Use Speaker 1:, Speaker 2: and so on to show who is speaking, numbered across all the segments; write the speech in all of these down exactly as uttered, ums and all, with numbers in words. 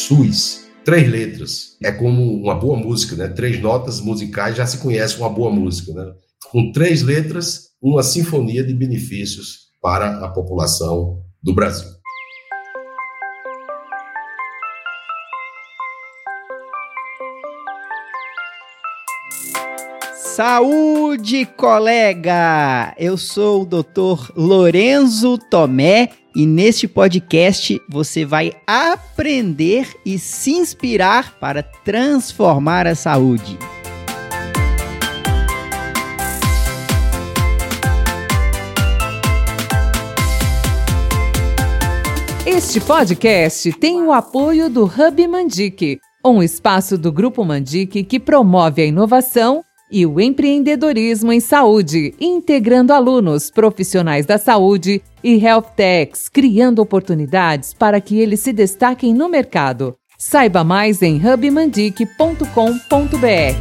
Speaker 1: SUS. Três letras. É como uma boa música, né? Três notas musicais já se conhece uma boa música, né? Com três letras, uma sinfonia de benefícios para a população do Brasil.
Speaker 2: Saúde, colega! Eu sou o doutor Lorenzo Tomé e neste podcast você vai aprender e se inspirar para transformar a saúde.
Speaker 3: Este podcast tem o apoio do Hub Mandic, um espaço do Grupo Mandic que promove a inovação e o empreendedorismo em saúde, integrando alunos, profissionais da saúde e health techs, criando oportunidades para que eles se destaquem no mercado. Saiba mais em hub mandic ponto com ponto b r.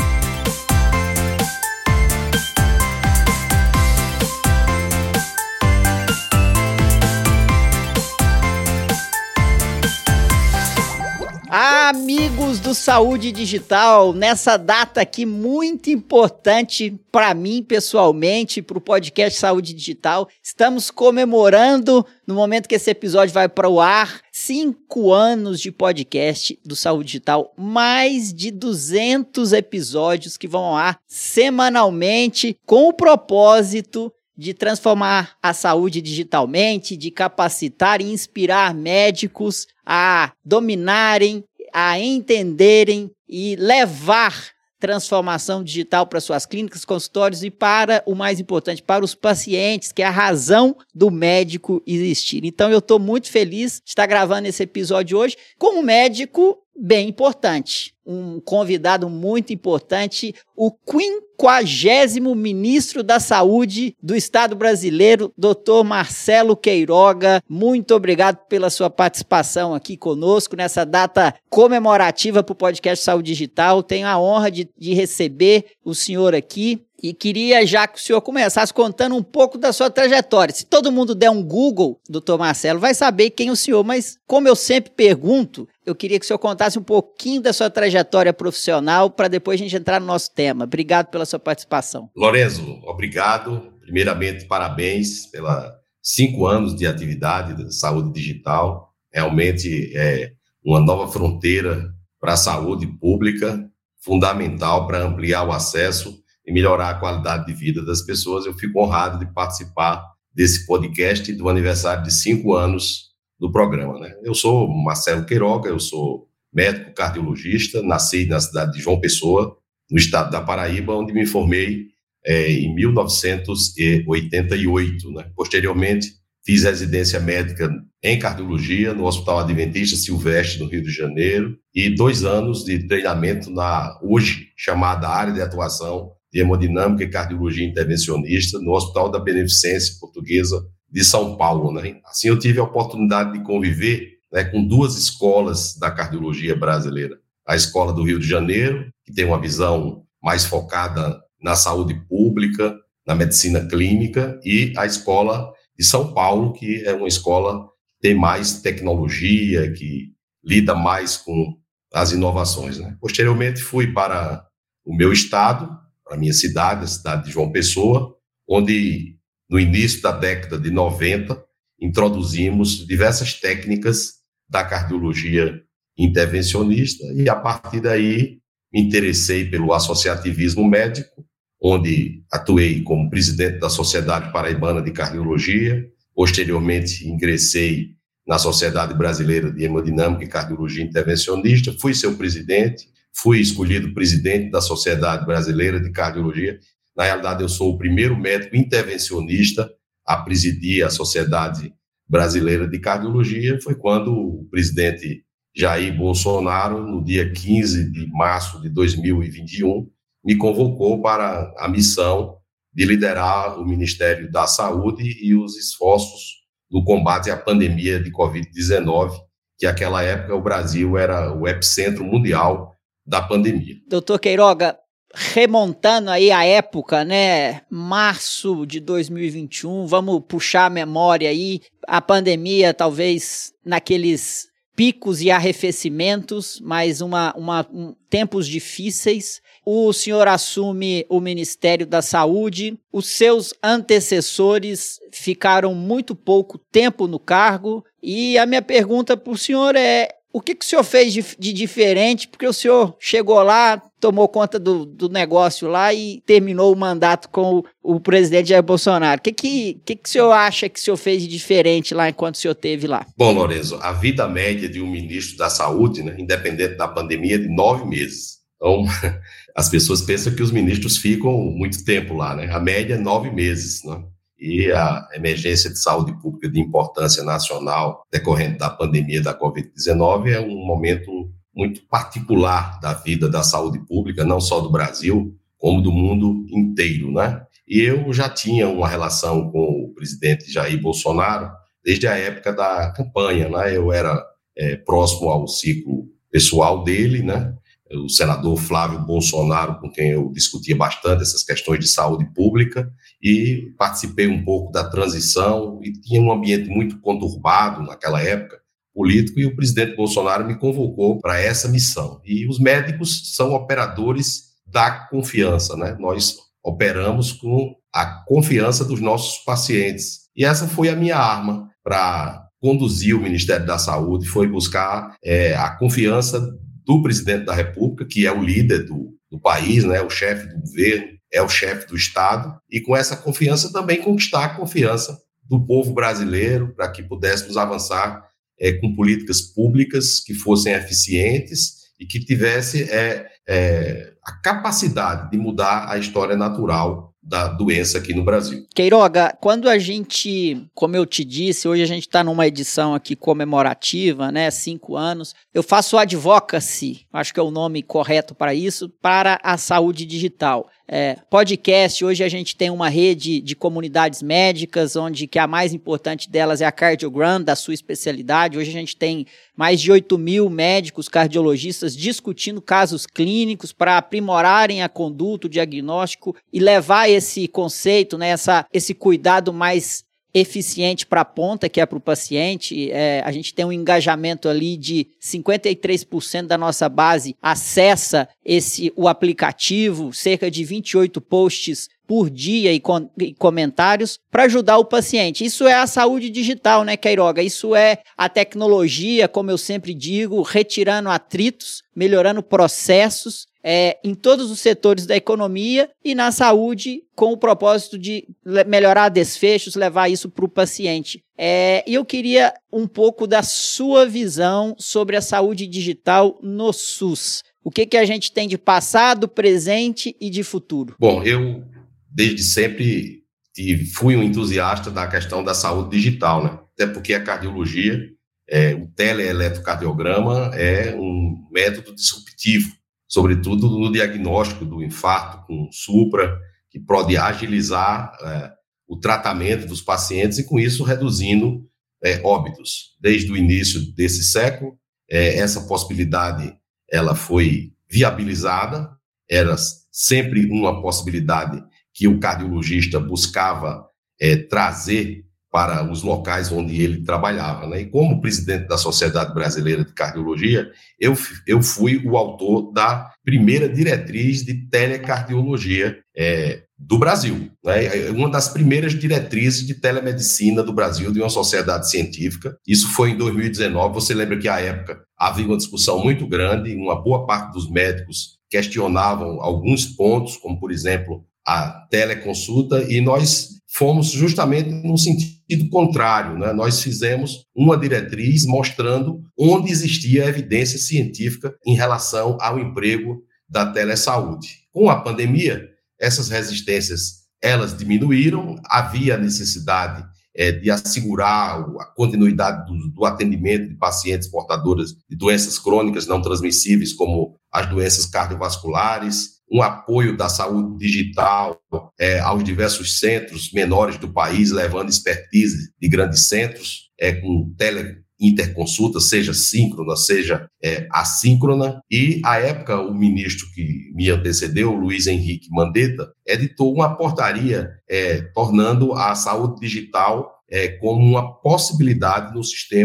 Speaker 2: Amigos do Saúde Digital, nessa data aqui muito importante para mim pessoalmente, para o podcast Saúde Digital, estamos comemorando, no momento que esse episódio vai para o ar, cinco anos de podcast do Saúde Digital, mais de duzentos episódios que vão ao ar semanalmente com o propósito de transformar a saúde digitalmente, de capacitar e inspirar médicos a dominarem, a entenderem e levar transformação digital para suas clínicas, consultórios e para, o mais importante, para os pacientes, que é a razão do médico existir. Então eu estou muito feliz de estar gravando esse episódio hoje com um médico bem importante, um convidado muito importante, o quinquagésimo ministro da Saúde do Estado brasileiro, doutor Marcelo Queiroga. Muito obrigado pela sua participação aqui conosco nessa data comemorativa para o podcast Saúde Digital. Tenho a honra de, de receber o senhor aqui. E queria já que o senhor começasse contando um pouco da sua trajetória. Se todo mundo der um Google, doutor Marcelo, vai saber quem é o senhor. Mas, como eu sempre pergunto, eu queria que o senhor contasse um pouquinho da sua trajetória profissional para depois a gente entrar no nosso tema. Obrigado pela sua participação.
Speaker 1: Lorenzo, obrigado. Primeiramente, parabéns pelos cinco anos de atividade da saúde digital. Realmente é uma nova fronteira para a saúde pública, fundamental para ampliar o acesso e melhorar a qualidade de vida das pessoas. Eu fico honrado de participar desse podcast do aniversário de cinco anos do programa, né? Eu sou Marcelo Queiroga, eu sou médico cardiologista, nasci na cidade de João Pessoa, no estado da Paraíba, onde me formei é, em mil novecentos e oitenta e oito, né? Posteriormente, fiz residência médica em cardiologia no Hospital Adventista Silvestre, no Rio de Janeiro, e dois anos de treinamento na, hoje, chamada área de atuação de hemodinâmica e cardiologia intervencionista no Hospital da Beneficência Portuguesa de São Paulo, né? Assim, eu tive a oportunidade de conviver, né, com duas escolas da cardiologia brasileira. A Escola do Rio de Janeiro, que tem uma visão mais focada na saúde pública, na medicina clínica, e a Escola de São Paulo, que é uma escola que tem mais tecnologia, que lida mais com as inovações, né? Posteriormente, fui para o meu estado, para a minha cidade, a cidade de João Pessoa, onde, no início da década de noventa, introduzimos diversas técnicas da cardiologia intervencionista e, a partir daí, me interessei pelo associativismo médico, onde atuei como presidente da Sociedade Paraibana de Cardiologia, posteriormente ingressei na Sociedade Brasileira de Hemodinâmica e Cardiologia Intervencionista, fui seu presidente, fui escolhido presidente da Sociedade Brasileira de Cardiologia. Na realidade, eu sou o primeiro médico intervencionista a presidir a Sociedade Brasileira de Cardiologia. Foi quando o presidente Jair Bolsonaro, no dia quinze de março de dois mil e vinte e um, me convocou para a missão de liderar o Ministério da Saúde e os esforços no combate à pandemia de covid dezenove, que naquela época o Brasil era o epicentro mundial da pandemia.
Speaker 2: Doutor Queiroga, remontando aí a época, né, março de dois mil e vinte e um, vamos puxar a memória aí, a pandemia talvez naqueles picos e arrefecimentos, mas uma, uma, um, tempos difíceis. O senhor assume o Ministério da Saúde, os seus antecessores ficaram muito pouco tempo no cargo, e a minha pergunta para o senhor é: o que, que o senhor fez de, de diferente? Porque o senhor chegou lá, tomou conta do, do negócio lá e terminou o mandato com o, o presidente Jair Bolsonaro. O que, que, que, que o senhor acha que o senhor fez de diferente lá enquanto o senhor esteve lá?
Speaker 1: Bom, Lorenzo, a vida média de um ministro da Saúde, né, independente da pandemia, é de nove meses. Então, as pessoas pensam que os ministros ficam muito tempo lá, né? A média é nove meses, né? E a emergência de saúde pública de importância nacional decorrente da pandemia da covid dezenove é um momento muito particular da vida da saúde pública, não só do Brasil, como do mundo inteiro, né? E eu já tinha uma relação com o presidente Jair Bolsonaro desde a época da campanha, né? Eu era é, próximo ao ciclo pessoal dele, né? O senador Flávio Bolsonaro, com quem eu discutia bastante essas questões de saúde pública, e participei um pouco da transição, e tinha um ambiente muito conturbado naquela época, político, e o presidente Bolsonaro me convocou para essa missão. E os médicos são operadores da confiança, né? Nós operamos com a confiança dos nossos pacientes. E essa foi a minha arma para conduzir o Ministério da Saúde, foi buscar é, a confiança do presidente da República, que é o líder do, do país, né, o chefe do governo, é o chefe do Estado, e com essa confiança também conquistar a confiança do povo brasileiro para que pudéssemos avançar é, com políticas públicas que fossem eficientes e que tivesse é, é, a capacidade de mudar a história natural da doença aqui no Brasil.
Speaker 2: Queiroga, quando a gente, como eu te disse, hoje a gente está numa edição aqui comemorativa, né, cinco anos, eu faço advocacy, acho que é o nome correto para isso, para a saúde digital. É, podcast, hoje a gente tem uma rede de comunidades médicas, onde que a mais importante delas é a Cardiogram, da sua especialidade. Hoje a gente tem mais de oito mil médicos cardiologistas discutindo casos clínicos para aprimorarem a conduta, o diagnóstico e levar esse conceito, né, essa, esse cuidado mais eficiente para a ponta, que é para o paciente. É, a gente tem um engajamento ali de cinquenta e três por cento da nossa base acessa esse, o aplicativo, cerca de vinte e oito posts por dia e, com, e comentários para ajudar o paciente. Isso é a saúde digital, né, Queiroga? Isso é a tecnologia, como eu sempre digo, retirando atritos, melhorando processos, É, em todos os setores da economia e na saúde, com o propósito de melhorar desfechos, levar isso para o paciente. É, e eu queria um pouco da sua visão sobre a saúde digital no SUS. O que, que a gente tem de passado, presente e de futuro?
Speaker 1: Bom, eu desde sempre fui um entusiasta da questão da saúde digital, né? Até porque a cardiologia, é, o teleeletrocardiograma é um método disruptivo, sobretudo no diagnóstico do infarto com supra, que pode agilizar é, o tratamento dos pacientes e, com isso, reduzindo é, óbitos. Desde o início desse século, é, essa possibilidade ela foi viabilizada, era sempre uma possibilidade que o cardiologista buscava é, trazer para os locais onde ele trabalhava, né? E como presidente da Sociedade Brasileira de Cardiologia, eu, eu fui o autor da primeira diretriz de telecardiologia é, do Brasil, né? Uma das primeiras diretrizes de telemedicina do Brasil, de uma sociedade científica. Isso foi em dois mil e dezenove. Você lembra que, à época, havia uma discussão muito grande, uma boa parte dos médicos questionavam alguns pontos, como, por exemplo, a teleconsulta, e nós fomos justamente no sentido contrário, né? Nós fizemos uma diretriz mostrando onde existia evidência científica em relação ao emprego da telesaúde. Com a pandemia, essas resistências, elas diminuíram, havia necessidade é, de assegurar a continuidade do, do atendimento de pacientes portadores de doenças crônicas não transmissíveis, como as doenças cardiovasculares, um apoio da saúde digital é, aos diversos centros menores do país, levando expertise de grandes centros, é, com teleinterconsulta, seja síncrona, seja é, assíncrona. E, à época, o ministro que me antecedeu, Luiz Henrique Mandetta, editou uma portaria é, tornando a saúde digital é, como uma possibilidade no sistema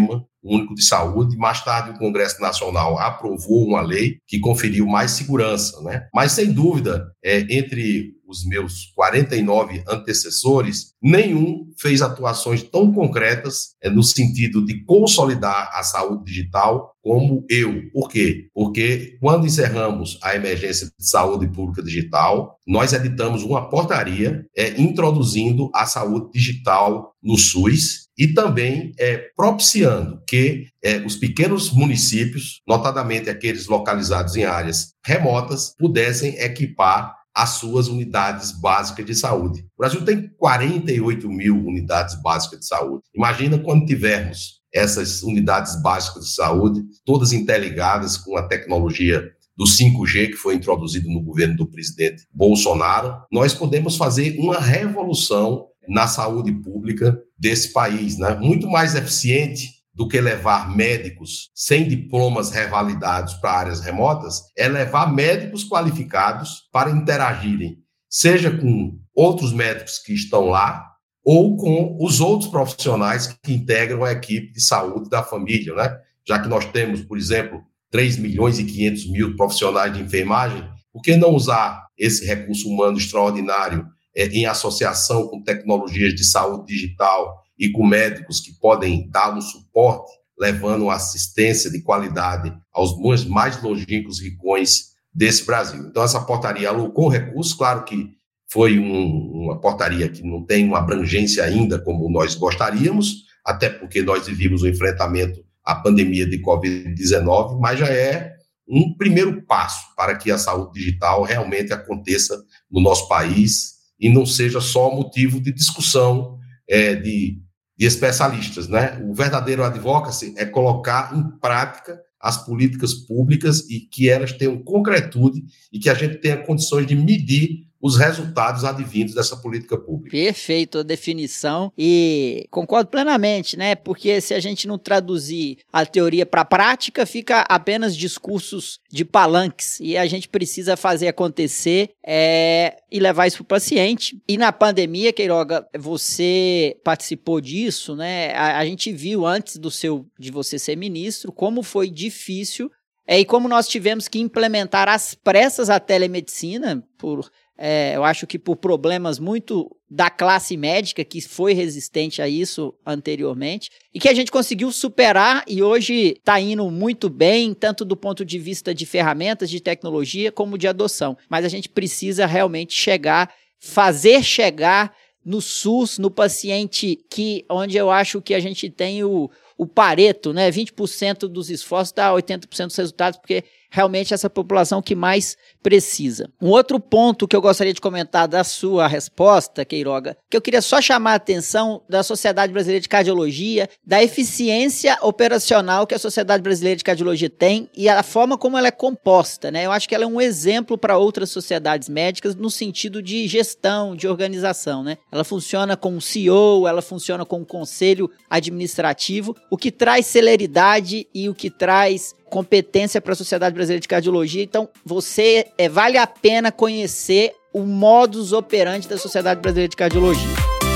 Speaker 1: Único de Saúde. Mais tarde, o Congresso Nacional aprovou uma lei que conferiu mais segurança, né? Mas, sem dúvida, é, entre os meus quarenta e nove antecessores, nenhum fez atuações tão concretas é, no sentido de consolidar a saúde digital como eu. Por quê? Porque quando encerramos a emergência de saúde pública digital, nós editamos uma portaria é, introduzindo a saúde digital no SUS e também é, propiciando que é, os pequenos municípios, notadamente aqueles localizados em áreas remotas, pudessem equipar as suas unidades básicas de saúde. O Brasil tem quarenta e oito mil unidades básicas de saúde. Imagina quando tivermos essas unidades básicas de saúde, todas interligadas com a tecnologia do cinco G, que foi introduzido no governo do presidente Bolsonaro, nós podemos fazer uma revolução na saúde pública desse país, né? Muito mais eficiente do que levar médicos sem diplomas revalidados para áreas remotas, é levar médicos qualificados para interagirem, seja com outros médicos que estão lá, ou com os outros profissionais que integram a equipe de saúde da família, né? Já que nós temos, por exemplo, três milhões e quinhentos mil profissionais de enfermagem, por que não usar esse recurso humano extraordinário é, em associação com tecnologias de saúde digital e com médicos que podem dar um suporte, levando uma assistência de qualidade aos mais longínquos rincões desse Brasil. Então, essa portaria alocou recursos, claro que foi um, uma portaria que não tem uma abrangência ainda como nós gostaríamos, até porque nós vivíamos o enfrentamento à pandemia de covid dezenove, mas já é um primeiro passo para que a saúde digital realmente aconteça no nosso país e não seja só motivo de discussão é, de, de especialistas, né? O verdadeiro advocacy é colocar em prática as políticas públicas e que elas tenham concretude e que a gente tenha condições de medir os resultados advindos dessa política pública.
Speaker 2: Perfeito a definição e concordo plenamente, né? Porque se a gente não traduzir a teoria para a prática, fica apenas discursos de palanques e a gente precisa fazer acontecer é, e levar isso para o paciente. E na pandemia, Queiroga, você participou disso, né? A, a gente viu antes do seu, de você ser ministro como foi difícil é, e como nós tivemos que implementar às pressas a telemedicina por É, eu acho que por problemas muito da classe médica, que foi resistente a isso anteriormente, e que a gente conseguiu superar e hoje está indo muito bem, tanto do ponto de vista de ferramentas, de tecnologia, como de adoção. Mas a gente precisa realmente chegar, fazer chegar no SUS, no paciente, que, onde eu acho que a gente tem o, o Pareto, né? vinte por cento dos esforços dá oitenta por cento dos resultados, porque realmente essa população que mais precisa. Um outro ponto que eu gostaria de comentar da sua resposta, Queiroga, que eu queria só chamar a atenção da Sociedade Brasileira de Cardiologia, da eficiência operacional que a Sociedade Brasileira de Cardiologia tem e a forma como ela é composta, né? Eu acho que ela é um exemplo para outras sociedades médicas no sentido de gestão, de organização, né? Ela funciona com o C E O, ela funciona com o conselho administrativo, o que traz celeridade e o que traz competência para a Sociedade Brasileira de Cardiologia. Então, você é, vale a pena conhecer o modus operandi da Sociedade Brasileira de Cardiologia.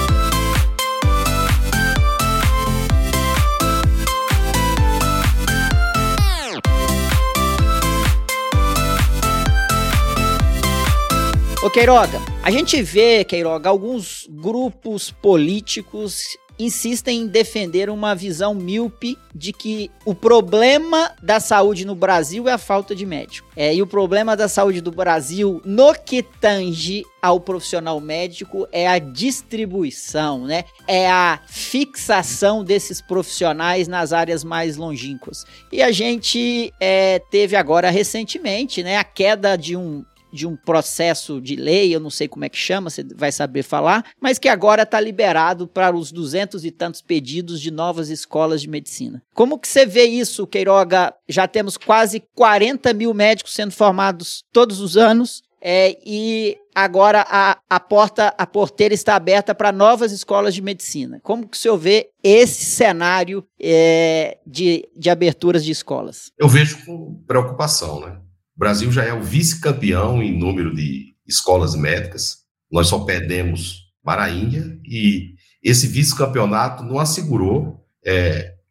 Speaker 2: Ô Queiroga, a gente vê, Queiroga, alguns grupos políticos insistem em defender uma visão míope de que o problema da saúde no Brasil é a falta de médico. É, e o problema da saúde do Brasil, no que tange ao profissional médico, é a distribuição, né? É a fixação desses profissionais nas áreas mais longínquas. E a gente é, teve agora recentemente, né, a queda de um de um processo de lei, eu não sei como é que chama, você vai saber falar, mas que agora está liberado para os duzentos e tantos pedidos de novas escolas de medicina. Como que você vê isso, Queiroga? Já temos quase quarenta mil médicos sendo formados todos os anos, é, e agora a, a, porta, a porteira está aberta para novas escolas de medicina. Como que o senhor vê esse cenário é, de, de aberturas de escolas?
Speaker 1: Eu vejo com preocupação, né? O Brasil já é o vice-campeão em número de escolas médicas. Nós só perdemos para a Índia e esse vice-campeonato não assegurou é,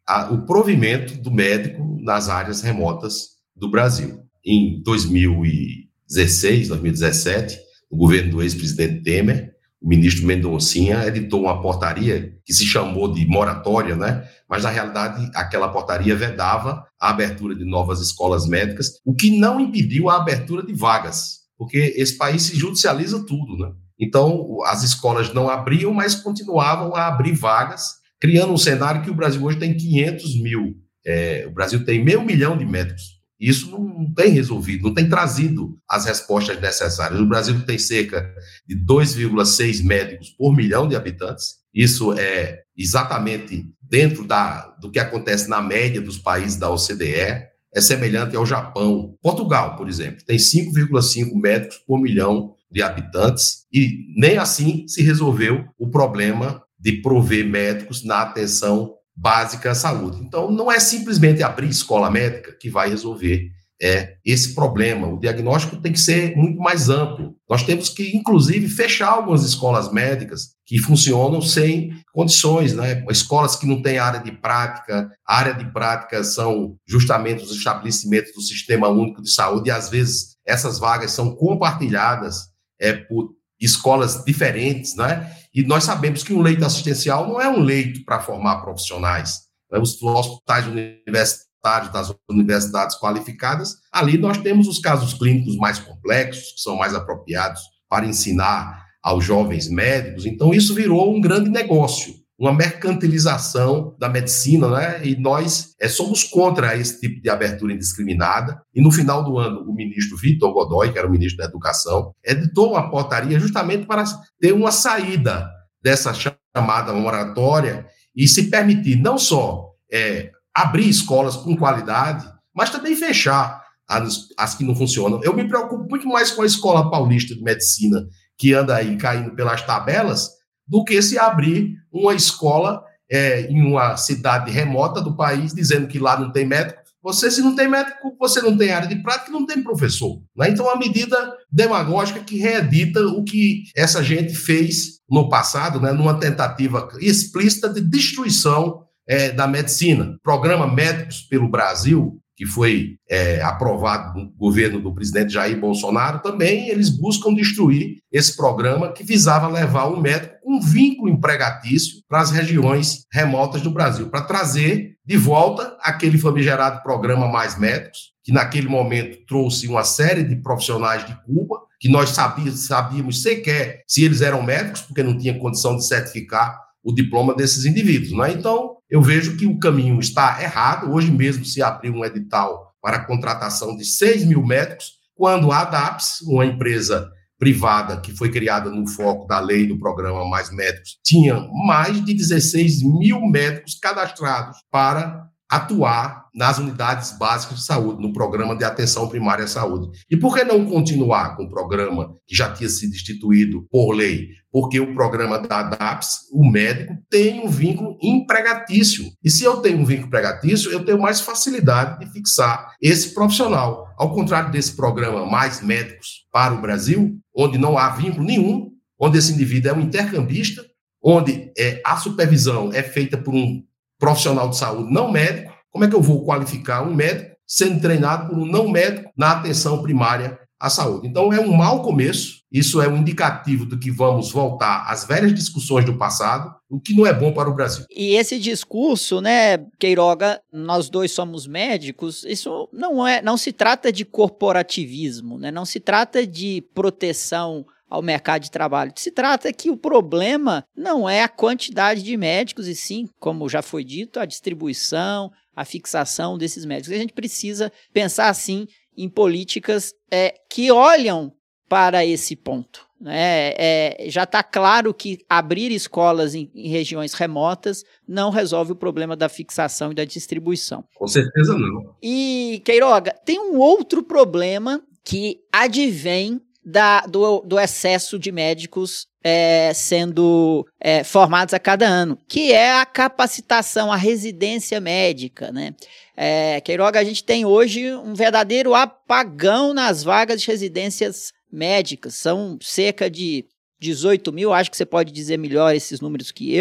Speaker 1: a, o provimento do médico nas áreas remotas do Brasil. Em dois mil e dezesseis, dois mil e dezessete, o governo do ex-presidente Temer, o ministro Mendoncinha editou uma portaria que se chamou de moratória, né? Mas, na realidade, aquela portaria vedava a abertura de novas escolas médicas, o que não impediu a abertura de vagas, porque esse país se judicializa tudo, né? Então, as escolas não abriam, mas continuavam a abrir vagas, criando um cenário que o Brasil hoje tem quinhentos mil. É, o Brasil tem meio milhão de médicos. Isso não tem resolvido, não tem trazido as respostas necessárias. O Brasil tem cerca de dois vírgula seis médicos por milhão de habitantes. Isso é exatamente dentro da, do que acontece na média dos países da O C D E. É semelhante ao Japão. Portugal, por exemplo, tem cinco vírgula cinco médicos por milhão de habitantes e nem assim se resolveu o problema de prover médicos na atenção básica à saúde. Então, não é simplesmente abrir escola médica que vai resolver é, esse problema. O diagnóstico tem que ser muito mais amplo. Nós temos que, inclusive, fechar algumas escolas médicas que funcionam sem condições, né? Escolas que não têm área de prática. A área de prática são justamente os estabelecimentos do Sistema Único de Saúde e, às vezes, essas vagas são compartilhadas é, por escolas diferentes, né? E nós sabemos que um leito assistencial não é um leito para formar profissionais. Né? Os hospitais universitários das universidades qualificadas, ali nós temos os casos clínicos mais complexos, que são mais apropriados para ensinar aos jovens médicos. Então, isso virou um grande negócio, uma mercantilização da medicina, né? E nós é, somos contra esse tipo de abertura indiscriminada. E no final do ano, o ministro Vitor Godoy, que era o ministro da Educação, editou uma portaria justamente para ter uma saída dessa chamada moratória e se permitir não só é, abrir escolas com qualidade, mas também fechar as, as que não funcionam. Eu me preocupo muito mais com a Escola Paulista de Medicina, que anda aí caindo pelas tabelas, do que se abrir uma escola é, em uma cidade remota do país, dizendo que lá não tem médico. Você, se não tem médico, você não tem área de prática, não tem professor. Né? Então, é uma medida demagógica que reedita o que essa gente fez no passado, né, numa tentativa explícita de destruição é, da medicina. Programa Médicos pelo Brasil, que foi é, aprovado no governo do presidente Jair Bolsonaro, também eles buscam destruir esse programa que visava levar um médico com um vínculo empregatício para as regiões remotas do Brasil, para trazer de volta aquele famigerado programa Mais Médicos, que naquele momento trouxe uma série de profissionais de Cuba, que nós sabíamos, sabíamos sequer se eles eram médicos, porque não tinha condição de certificar o diploma desses indivíduos. Né? Então, eu vejo que o caminho está errado. Hoje mesmo se abriu um edital para a contratação de seis mil médicos, quando a ADAPS, uma empresa privada que foi criada no foco da lei do programa Mais Médicos, tinha mais de dezesseis mil médicos cadastrados para atuar nas unidades básicas de saúde, no programa de atenção primária à saúde. E por que não continuar com o programa que já tinha sido instituído por lei? Porque o programa da ADAPS, o médico, tem um vínculo empregatício. E se eu tenho um vínculo empregatício, eu tenho mais facilidade de fixar esse profissional. Ao contrário desse programa Mais Médicos para o Brasil, onde não há vínculo nenhum, onde esse indivíduo é um intercambista, onde é, a supervisão é feita por um profissional de saúde não médico. Como é que eu vou qualificar um médico sendo treinado por um não médico na atenção primária à saúde? Então, é um mau começo. Isso é um indicativo de que vamos voltar às velhas discussões do passado, o que não é bom para o Brasil.
Speaker 2: E esse discurso, né, Queiroga, nós dois somos médicos, isso não é, não se trata de corporativismo, né? Não se trata de proteção ao mercado de trabalho. Se trata que o problema não é a quantidade de médicos, e sim, como já foi dito, a distribuição, a fixação desses médicos. A gente precisa pensar, assim, em políticas é, que olham para esse ponto. Né? É, já está claro que abrir escolas em, em regiões remotas não resolve o problema da fixação e da distribuição.
Speaker 1: Com certeza não.
Speaker 2: E, Queiroga, tem um outro problema que advém Da, do, do excesso de médicos é, sendo é, formados a cada ano, que é a capacitação, a residência médica, né? É, Queiroga, a gente tem hoje um verdadeiro apagão nas vagas de residências médicas, são cerca de dezoito mil, acho que você pode dizer melhor esses números que eu,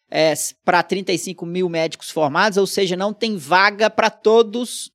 Speaker 2: é, para trinta e cinco mil médicos formados, ou seja, não tem vaga para todos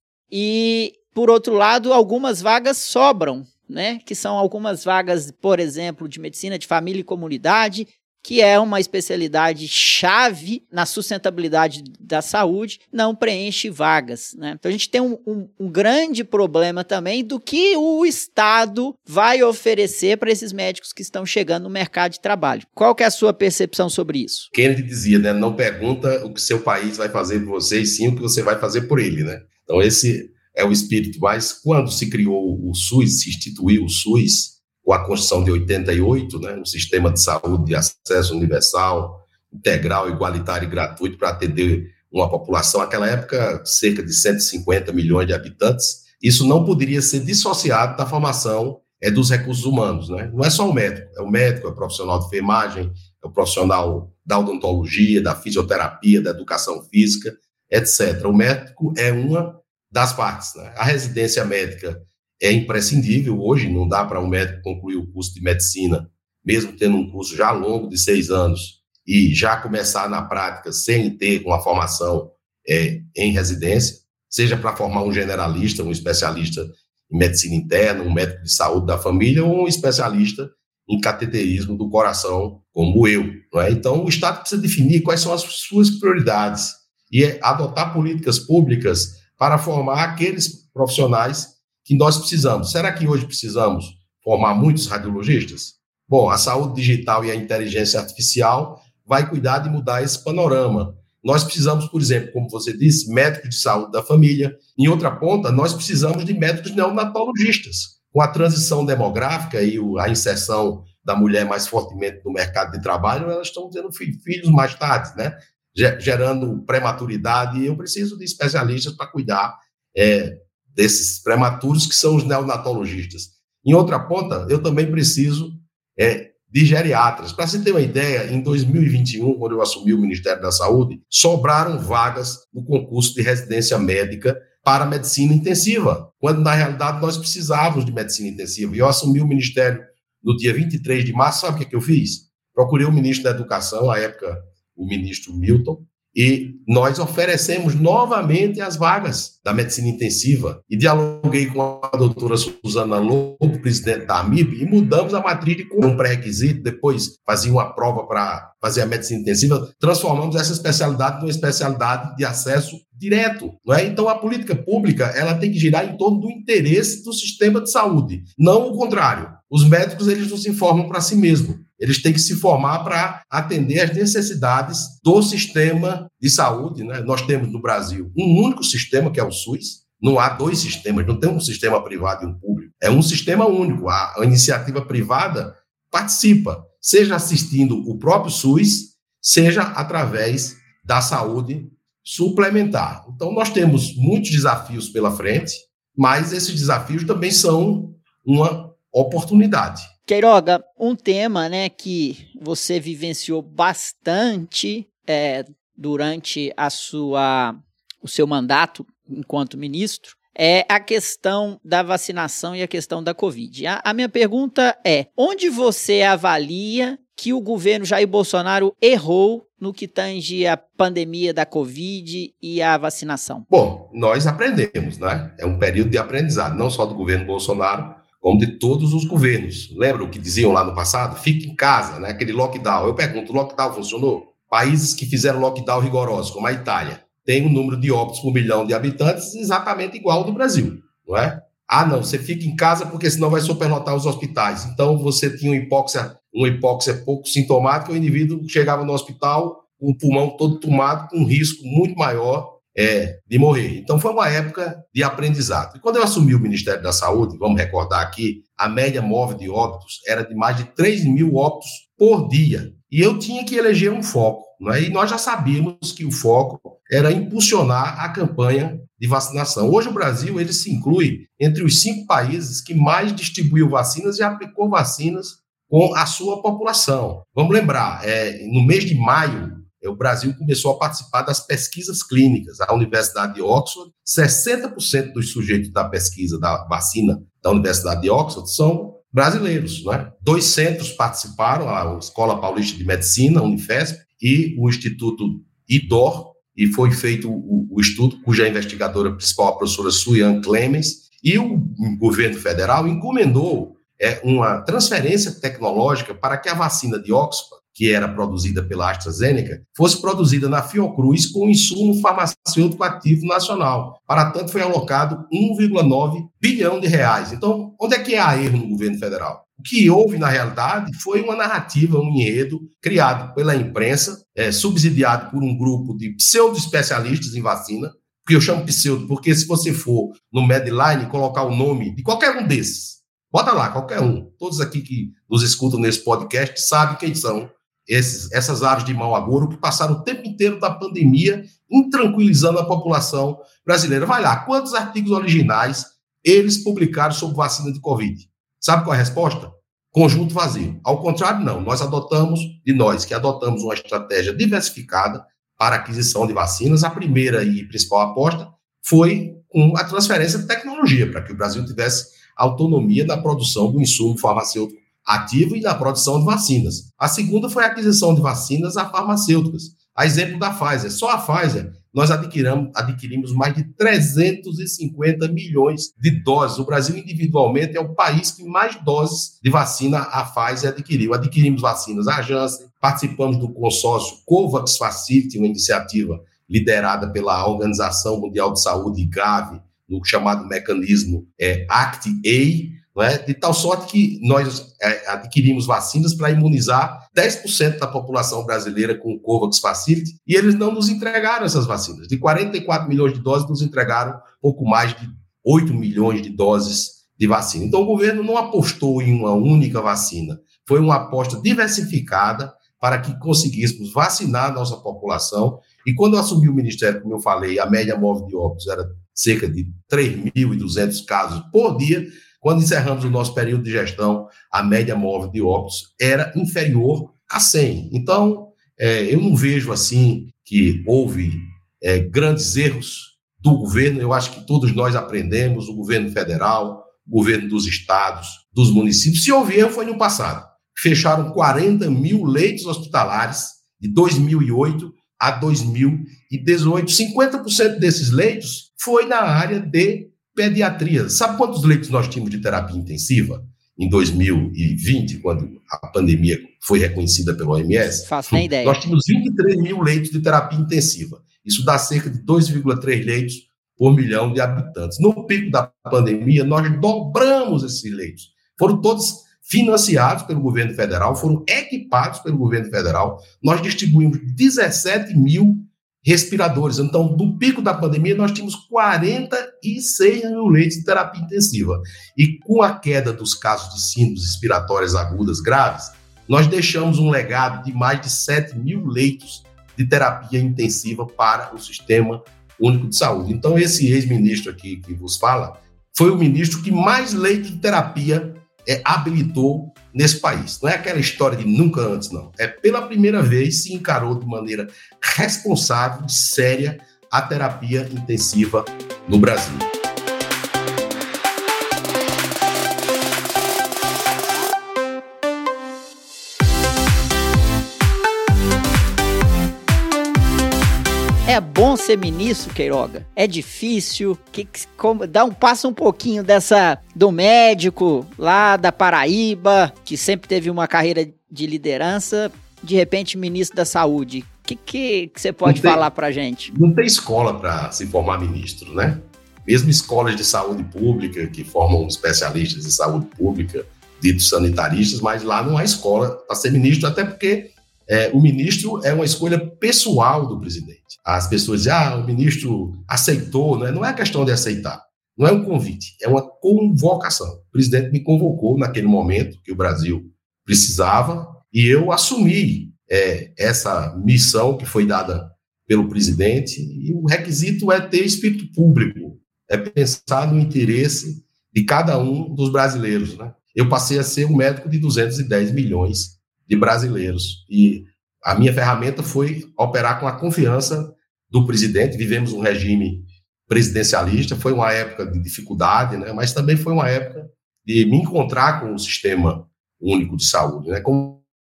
Speaker 2: e, por outro lado, algumas vagas sobram, né? Que são algumas vagas, por exemplo, de medicina de família e comunidade, que é uma especialidade chave na sustentabilidade da saúde, não preenche vagas, né? Então a gente tem um, um, um grande problema também do que o Estado vai oferecer para esses médicos que estão chegando no mercado de trabalho. Qual que é a sua percepção sobre isso?
Speaker 1: Kennedy dizia, né? Não pergunta o que seu país vai fazer por você, e sim o que você vai fazer por ele, né? Então esse é o espírito. Mas quando se criou o SUS, se instituiu o SUS, com a Constituição de oitenta e oito, né, um sistema de saúde de acesso universal, integral, igualitário e gratuito para atender uma população, naquela época, cerca de cento e cinquenta milhões de habitantes, isso não poderia ser dissociado da formação é, dos recursos humanos, né? Não é só o médico, é o médico, é o profissional de enfermagem, é o profissional da odontologia, da fisioterapia, da educação física, etcétera. O médico é uma das partes, né? A residência médica é imprescindível hoje, não dá para um médico concluir o curso de medicina, mesmo tendo um curso já longo de seis anos, e já começar na prática sem ter uma formação é, em residência, seja para formar um generalista, um especialista em medicina interna, um médico de saúde da família, ou um especialista em cateterismo do coração, como eu. Não é? Então, o Estado precisa definir quais são as suas prioridades e é adotar políticas públicas para formar aqueles profissionais que nós precisamos. Será que hoje precisamos formar muitos radiologistas? Bom, a saúde digital e a inteligência artificial vai cuidar de mudar esse panorama. Nós precisamos, por exemplo, como você disse, médicos de saúde da família. Em outra ponta, nós precisamos de médicos neonatologistas. Com a transição demográfica e a inserção da mulher mais fortemente no mercado de trabalho, elas estão tendo filhos mais tarde, né? Gerando prematuridade, e eu preciso de especialistas para cuidar é, desses prematuros, que são os neonatologistas. Em outra ponta, eu também preciso é, de geriatras. Para você ter uma ideia, em dois mil e vinte e um, quando eu assumi o Ministério da Saúde, sobraram vagas no concurso de residência médica para medicina intensiva, quando, na realidade, nós precisávamos de medicina intensiva. E eu assumi o Ministério no dia vinte e três de março, sabe o que, é que eu fiz? Procurei o ministro da Educação, à época, o ministro Milton, e nós oferecemos novamente as vagas da medicina intensiva. E dialoguei com a doutora Suzana Lobo, presidente da AMIB, e mudamos a matriz de um pré-requisito, depois fazia uma prova para fazer a medicina intensiva, transformamos essa especialidade numa especialidade de acesso direto, não é? Então, a política pública, ela tem que girar em torno do interesse do sistema de saúde, não o contrário. Os médicos, eles não se informam para si mesmos. Eles têm que se formar para atender às necessidades do sistema de saúde, né? Nós temos no Brasil um único sistema, que é o SUS. Não há dois sistemas, não tem um sistema privado e um público. É um sistema único. A, a iniciativa privada participa, seja assistindo o próprio SUS, seja através da saúde suplementar. Então, nós temos muitos desafios pela frente, mas esses desafios também são uma oportunidade.
Speaker 2: Queiroga, um tema, né, que você vivenciou bastante é, durante a sua, o seu mandato enquanto ministro é a questão da vacinação e a questão da Covid. A, a minha pergunta é, onde você avalia que o governo Jair Bolsonaro errou no que tange a pandemia da Covid e a vacinação?
Speaker 1: Bom, nós aprendemos, né? É um período de aprendizado, não só do governo Bolsonaro, como de todos os governos. Lembra o que diziam lá no passado? Fique em casa, né? Aquele lockdown. Eu pergunto, o lockdown funcionou? Países que fizeram lockdown rigoroso, como a Itália, tem um número de óbitos por milhão de habitantes exatamente igual ao do Brasil, não é? Ah, não, você fica em casa porque senão vai superlotar os hospitais. Então, você tinha uma hipóxia, uma hipóxia pouco sintomática, o indivíduo chegava no hospital com o pulmão todo tomado, com um risco muito maior É, de morrer. Então, foi uma época de aprendizado. E quando eu assumi o Ministério da Saúde, vamos recordar aqui, a média móvel de óbitos era de mais de três mil óbitos por dia. E eu tinha que eleger um foco, não é? E nós já sabíamos que o foco era impulsionar a campanha de vacinação. Hoje, o Brasil ele se inclui entre os cinco países que mais distribuiu vacinas e aplicou vacinas com a sua população. Vamos lembrar, é, no mês de maio, o Brasil começou a participar das pesquisas clínicas. A Universidade de Oxford, sessenta por cento dos sujeitos da pesquisa da vacina da Universidade de Oxford são brasileiros, né? Dois centros participaram, a Escola Paulista de Medicina, a Unifesp, e o Instituto I D O R, e foi feito o, o estudo, cuja investigadora principal, a professora Suyan Clemens, e o, o governo federal encomendou é, uma transferência tecnológica para que a vacina de Oxford, que era produzida pela AstraZeneca, fosse produzida na Fiocruz com insumo farmacêutico ativo nacional. Para tanto, foi alocado um vírgula nove bilhão de reais. Então, onde é que há erro no governo federal? O que houve, na realidade, foi uma narrativa, um enredo criado pela imprensa, é, subsidiado por um grupo de pseudo-especialistas em vacina, que eu chamo pseudo, porque se você for no Medline colocar o nome de qualquer um desses, bota lá, qualquer um, todos aqui que nos escutam nesse podcast sabem quem são esses, essas aves de mau agouro que passaram o tempo inteiro da pandemia intranquilizando a população brasileira. Vai lá, quantos artigos originais eles publicaram sobre vacina de Covid? Sabe qual é a resposta? Conjunto vazio. Ao contrário, não. Nós adotamos, de nós que adotamos uma estratégia diversificada para a aquisição de vacinas. A primeira e principal aposta foi com a transferência de tecnologia, para que o Brasil tivesse autonomia na produção do insumo farmacêutico ativo e na produção de vacinas. A segunda foi a aquisição de vacinas a farmacêuticas. A exemplo da Pfizer. Só a Pfizer, nós adquirimos, adquirimos mais de trezentos e cinquenta milhões de doses. O Brasil, individualmente, é o país que mais doses de vacina a Pfizer adquiriu. Adquirimos vacinas à Janssen, participamos do consórcio COVAX Facility, uma iniciativa liderada pela Organização Mundial de Saúde, Gavi, no chamado mecanismo é, ACT-A, não é? De tal sorte que nós é, adquirimos vacinas para imunizar dez por cento da população brasileira com o COVAX Facility, e eles não nos entregaram essas vacinas. De quarenta e quatro milhões de doses, nos entregaram pouco mais de oito milhões de doses de vacina. Então, o governo não apostou em uma única vacina, foi uma aposta diversificada para que conseguíssemos vacinar a nossa população. E quando eu assumi o ministério, como eu falei, a média móvel de óbitos era cerca de três mil e duzentos casos por dia. Quando encerramos o nosso período de gestão, a média móvel de óbitos era inferior a cem. Então, é, eu não vejo assim que houve é, grandes erros do governo. Eu acho que todos nós aprendemos, o governo federal, o governo dos estados, dos municípios. Se houve erro, foi no passado. Fecharam quarenta mil leitos hospitalares de dois mil e oito a dois mil e dezoito. cinquenta por cento desses leitos foi na área de pediatria. Sabe quantos leitos nós tínhamos de terapia intensiva em dois mil e vinte, quando a pandemia foi reconhecida pela O M S?
Speaker 2: Faço nem ideia.
Speaker 1: Nós tínhamos vinte e três mil leitos de terapia intensiva. Isso dá cerca de dois vírgula três leitos por milhão de habitantes. No pico da pandemia, nós dobramos esses leitos. Foram todos financiados pelo governo federal, foram equipados pelo governo federal. Nós distribuímos dezessete mil respiradores. Então, no pico da pandemia, nós tínhamos quarenta e seis mil leitos de terapia intensiva. E com a queda dos casos de síndromes respiratórias agudas graves, nós deixamos um legado de mais de sete mil leitos de terapia intensiva para o Sistema Único de Saúde. Então, esse ex-ministro aqui que vos fala foi o ministro que mais leitos de terapia é, habilitou nesse país. Não é aquela história de nunca antes, não. É pela primeira vez se encarou de maneira responsável, séria, a terapia intensiva no Brasil.
Speaker 2: É bom ser ministro, Queiroga? É difícil? Que, como, dá um, passa um pouquinho dessa do médico lá da Paraíba, que sempre teve uma carreira de liderança, de repente ministro da Saúde. O que, que, que você pode tem, falar pra gente?
Speaker 1: Não tem escola para se formar ministro, né? Mesmo escolas de saúde pública, que formam especialistas em saúde pública, ditos sanitaristas, mas lá não há escola para ser ministro, até porque É, o ministro é uma escolha pessoal do presidente. As pessoas dizem, ah, o ministro aceitou, né? Não é questão de aceitar, não é um convite, é uma convocação. O presidente me convocou naquele momento que o Brasil precisava e eu assumi é, essa missão que foi dada pelo presidente, e o requisito é ter espírito público, é pensar no interesse de cada um dos brasileiros, né? Eu passei a ser um médico de duzentos e dez milhões de brasileiros. E a minha ferramenta foi operar com a confiança do presidente. Vivemos um regime presidencialista, foi uma época de dificuldade, né? Mas também foi uma época de me encontrar com o Sistema Único de Saúde, né? Como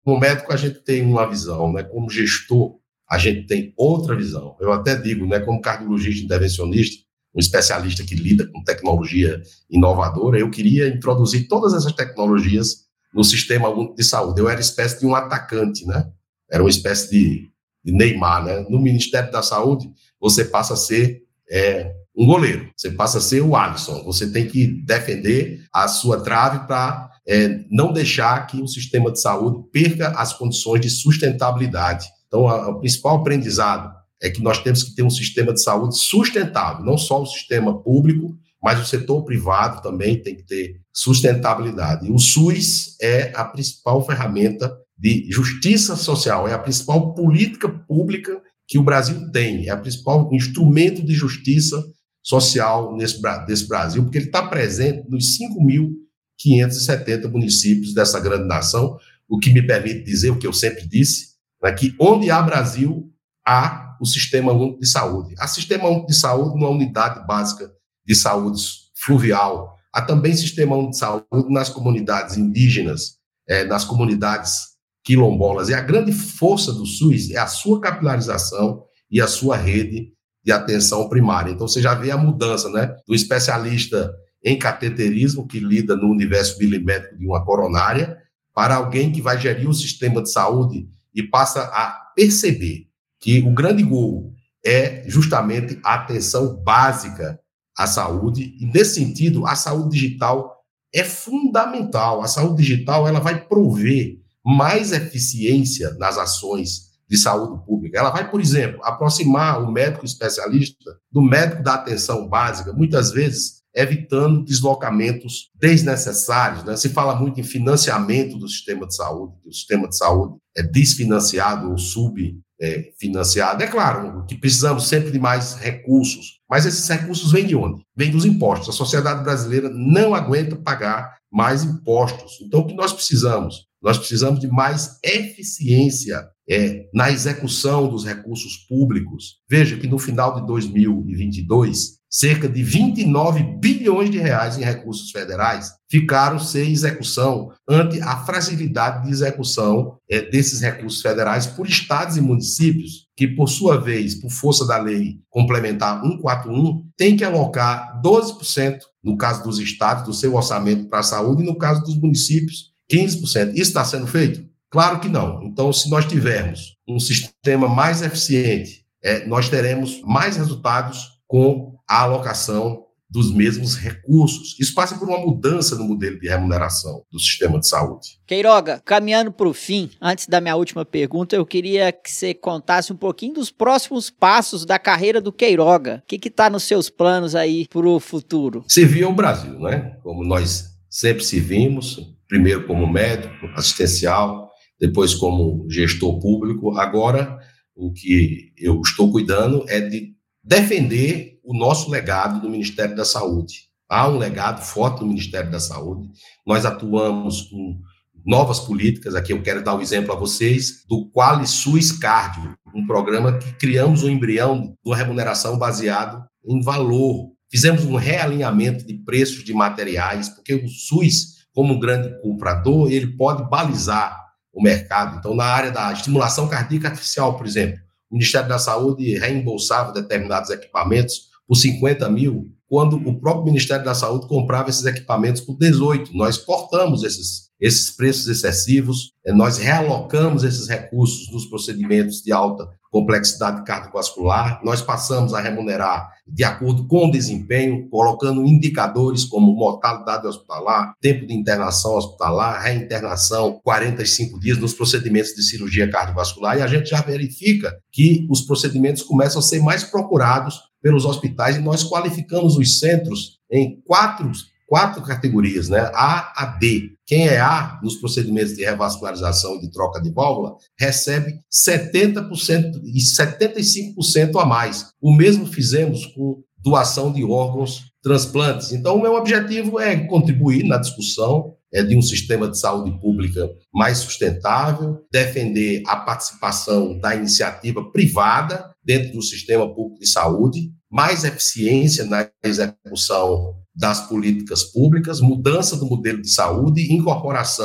Speaker 1: como médico, a gente tem uma visão, né? Como gestor, a gente tem outra visão. Eu até digo, né, como cardiologista intervencionista, um especialista que lida com tecnologia inovadora, eu queria introduzir todas essas tecnologias no sistema único de saúde. Eu era espécie de um atacante, né? Era uma espécie de, de Neymar, né? No Ministério da Saúde, você passa a ser é, um goleiro, você passa a ser o Alisson, você tem que defender a sua trave para é, não deixar que o sistema de saúde perca as condições de sustentabilidade. Então, a, o principal aprendizado é que nós temos que ter um sistema de saúde sustentável, não só o sistema público, mas o setor privado também tem que ter sustentabilidade. E o SUS é a principal ferramenta de justiça social, é a principal política pública que o Brasil tem, é o principal instrumento de justiça social nesse, desse Brasil, porque ele está presente nos cinco mil quinhentos e setenta municípios dessa grande nação, o que me permite dizer, o que eu sempre disse, né, que onde há Brasil, há o Sistema Único de Saúde. Há Sistema Único de Saúde numa unidade básica de saúde fluvial, há também Sistema Único de Saúde nas comunidades indígenas, é, nas comunidades quilombolas. E a grande força do SUS é a sua capilarização e a sua rede de atenção primária. Então, você já vê a mudança, né, do especialista em cateterismo, que lida no universo milimétrico de uma coronária, para alguém que vai gerir o sistema de saúde e passa a perceber que o grande gol é justamente a atenção básica à saúde, e, nesse sentido, a saúde digital é fundamental. A saúde digital ela vai prover mais eficiência nas ações de saúde pública. Ela vai, por exemplo, aproximar o médico especialista do médico da atenção básica, muitas vezes evitando deslocamentos desnecessários, né? Se fala muito em financiamento do sistema de saúde, que o sistema de saúde é desfinanciado ou subfinanciado. É claro que precisamos sempre de mais recursos, mas esses recursos vêm de onde? Vêm dos impostos. A sociedade brasileira não aguenta pagar mais impostos. Então, o que nós precisamos? Nós precisamos de mais eficiência é, na execução dos recursos públicos. Veja que no final de dois mil e vinte e dois, cerca de vinte e nove bilhões de reais em recursos federais ficaram sem execução ante a fragilidade de execução é, desses recursos federais por estados e municípios que, por sua vez, por força da lei complementar cento e quarenta e um, tem que alocar doze por cento, no caso dos estados, do seu orçamento para a saúde, e no caso dos municípios, quinze por cento. Isso está sendo feito? Claro que não. Então, se nós tivermos um sistema mais eficiente, é, nós teremos mais resultados com a alocação dos mesmos recursos. Isso passa por uma mudança no modelo de remuneração do sistema de saúde.
Speaker 2: Queiroga, caminhando para o fim, antes da minha última pergunta, eu queria que você contasse um pouquinho dos próximos passos da carreira do Queiroga. O que está nos seus planos aí para o futuro?
Speaker 1: Servir ao Brasil, né? Como nós sempre servimos, primeiro como médico assistencial, depois como gestor público. Agora, o que eu estou cuidando é de defender o nosso legado do Ministério da Saúde. Há um legado forte do Ministério da Saúde. Nós atuamos com novas políticas. Aqui eu quero dar um exemplo a vocês do QualiSUS Cardio, um programa que criamos o um embrião de uma remuneração baseado em valor. Fizemos um realinhamento de preços de materiais, porque o SUS, como um grande comprador, ele pode balizar o mercado. Então, na área da estimulação cardíaca artificial, por exemplo, o Ministério da Saúde reembolsava determinados equipamentos por cinquenta mil, quando o próprio Ministério da Saúde comprava esses equipamentos por dezoito. Nós cortamos esses, esses preços excessivos, nós realocamos esses recursos nos procedimentos de alta complexidade cardiovascular, nós passamos a remunerar de acordo com o desempenho, colocando indicadores como mortalidade hospitalar, tempo de internação hospitalar, reinternação, quarenta e cinco dias nos procedimentos de cirurgia cardiovascular, e a gente já verifica que os procedimentos começam a ser mais procurados pelos hospitais, e nós qualificamos os centros em quatro, quatro categorias, né? A a D. Quem é A nos procedimentos de revascularização e de troca de válvula recebe setenta por cento e setenta e cinco por cento a mais. O mesmo fizemos com doação de órgãos transplantes. Então, o meu objetivo é contribuir na discussão é, de um sistema de saúde pública mais sustentável, defender a participação da iniciativa privada dentro do sistema público de saúde, mais eficiência na execução das políticas públicas, mudança do modelo de saúde, incorporação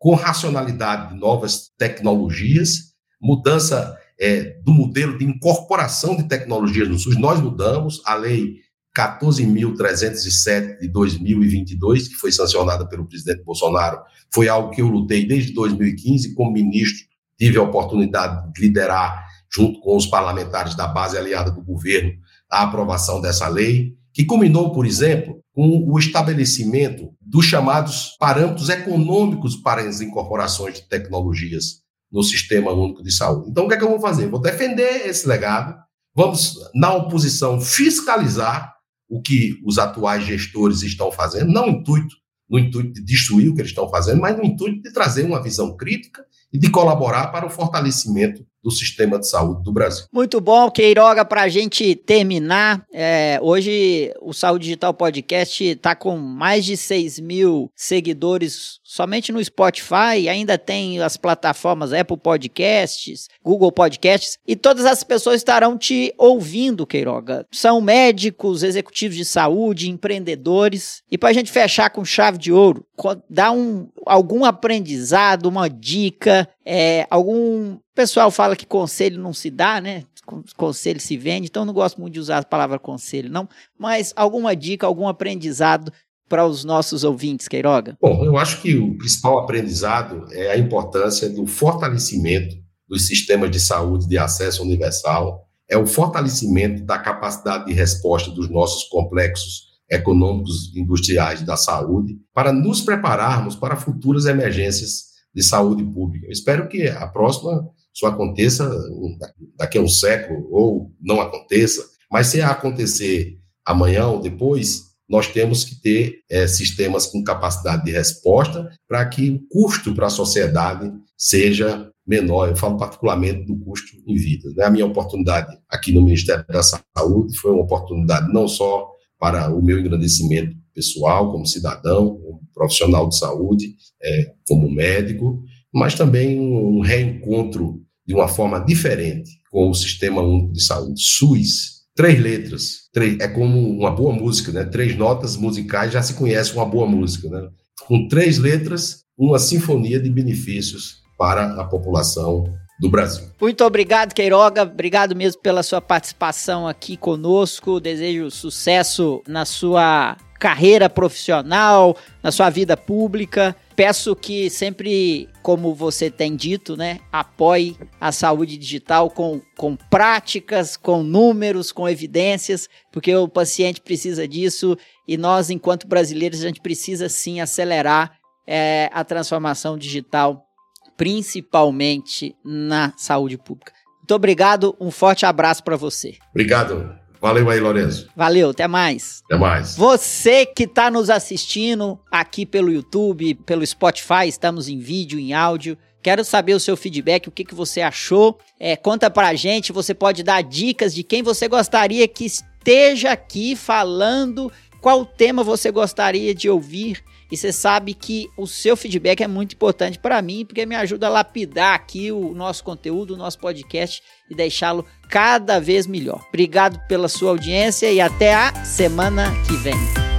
Speaker 1: com racionalidade de novas tecnologias, mudança é, do modelo de incorporação de tecnologias no SUS. Nós mudamos a lei quatorze mil trezentos e sete de dois mil e vinte e dois, que foi sancionada pelo presidente Bolsonaro, foi algo que eu lutei desde dois mil e quinze, como ministro, tive a oportunidade de liderar, junto com os parlamentares da base aliada do governo, a aprovação dessa lei, que culminou, por exemplo, com o estabelecimento dos chamados parâmetros econômicos para as incorporações de tecnologias no Sistema Único de Saúde. Então, o que é que eu vou fazer? Vou defender esse legado, vamos, na oposição, fiscalizar o que os atuais gestores estão fazendo, não no intuito, no intuito de destruir o que eles estão fazendo, mas no intuito de trazer uma visão crítica e de colaborar para o fortalecimento do sistema de saúde do Brasil.
Speaker 2: Muito bom, Queiroga, para a gente terminar, é, hoje o Saúde Digital Podcast está com mais de seis mil seguidores somente no Spotify, ainda tem as plataformas Apple Podcasts, Google Podcasts, e todas as pessoas estarão te ouvindo, Queiroga. São médicos, executivos de saúde, empreendedores, e para a gente fechar com chave de ouro, dá um, algum aprendizado, uma dica, é, algum... O pessoal fala que conselho não se dá, né? Conselho se vende, então eu não gosto muito de usar a palavra conselho, não. Mas alguma dica, algum aprendizado para os nossos ouvintes, Queiroga?
Speaker 1: Bom, eu acho que o principal aprendizado é a importância do fortalecimento dos sistemas de saúde de acesso universal, é o fortalecimento da capacidade de resposta dos nossos complexos econômicos industriais da saúde, para nos prepararmos para futuras emergências de saúde pública. Eu espero que a próxima só aconteça daqui a um século, ou não aconteça, mas se acontecer amanhã ou depois, nós temos que ter é, sistemas com capacidade de resposta para que o custo para a sociedade seja menor. Eu falo particularmente do custo em vidas, né? A minha oportunidade aqui no Ministério da Saúde foi uma oportunidade não só para o meu engrandecimento pessoal, como cidadão, como profissional de saúde, é, como médico, mas também um reencontro de uma forma diferente com o Sistema Único de Saúde, SUS. Três letras, três, é como uma boa música, né? Três notas musicais, já se conhece uma boa música, né? Com três letras, uma sinfonia de benefícios para a população do Brasil.
Speaker 2: Muito obrigado, Queiroga, obrigado mesmo pela sua participação aqui conosco, desejo sucesso na sua carreira profissional, na sua vida pública. Peço que sempre, como você tem dito, né, apoie a saúde digital com, com práticas, com números, com evidências, porque o paciente precisa disso e nós, enquanto brasileiros, a gente precisa sim acelerar é, a transformação digital, principalmente na saúde pública. Muito obrigado, um forte abraço para você.
Speaker 1: Obrigado. Valeu aí, Lourenço.
Speaker 2: Valeu, até mais.
Speaker 1: Até mais.
Speaker 2: Você que está nos assistindo aqui pelo YouTube, pelo Spotify, estamos em vídeo, em áudio. Quero saber o seu feedback, o que, que você achou. É, conta pra gente, você pode dar dicas de quem você gostaria que esteja aqui falando, qual tema você gostaria de ouvir. E você sabe que o seu feedback é muito importante para mim, porque me ajuda a lapidar aqui o nosso conteúdo, o nosso podcast e deixá-lo cada vez melhor. Obrigado pela sua audiência e até a semana que vem.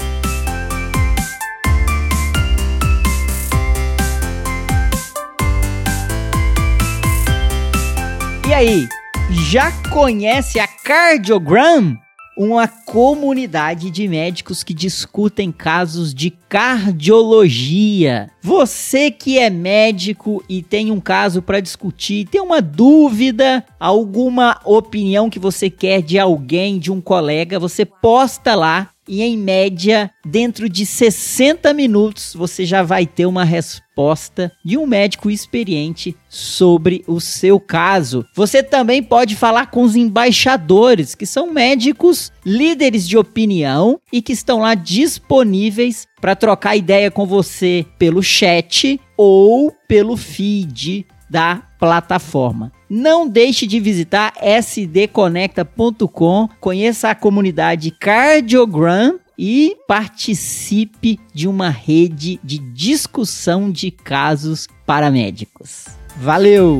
Speaker 2: E aí, já conhece a Cardiogram? Uma comunidade de médicos que discutem casos de cardiologia. Você que é médico e tem um caso para discutir, tem uma dúvida, alguma opinião que você quer de alguém, de um colega, você posta lá e em média, dentro de sessenta minutos, você já vai ter uma resposta de um médico experiente sobre o seu caso. Você também pode falar com os embaixadores, que são médicos líderes de opinião e que estão lá disponíveis para trocar ideia com você pelo chat ou pelo feed da plataforma. Não deixe de visitar s d conecta ponto com, conheça a comunidade Cardiogram e participe de uma rede de discussão de casos para médicos. Valeu!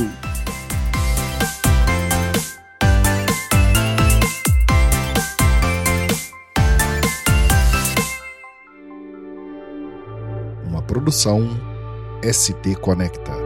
Speaker 4: Uma produção S T Conecta.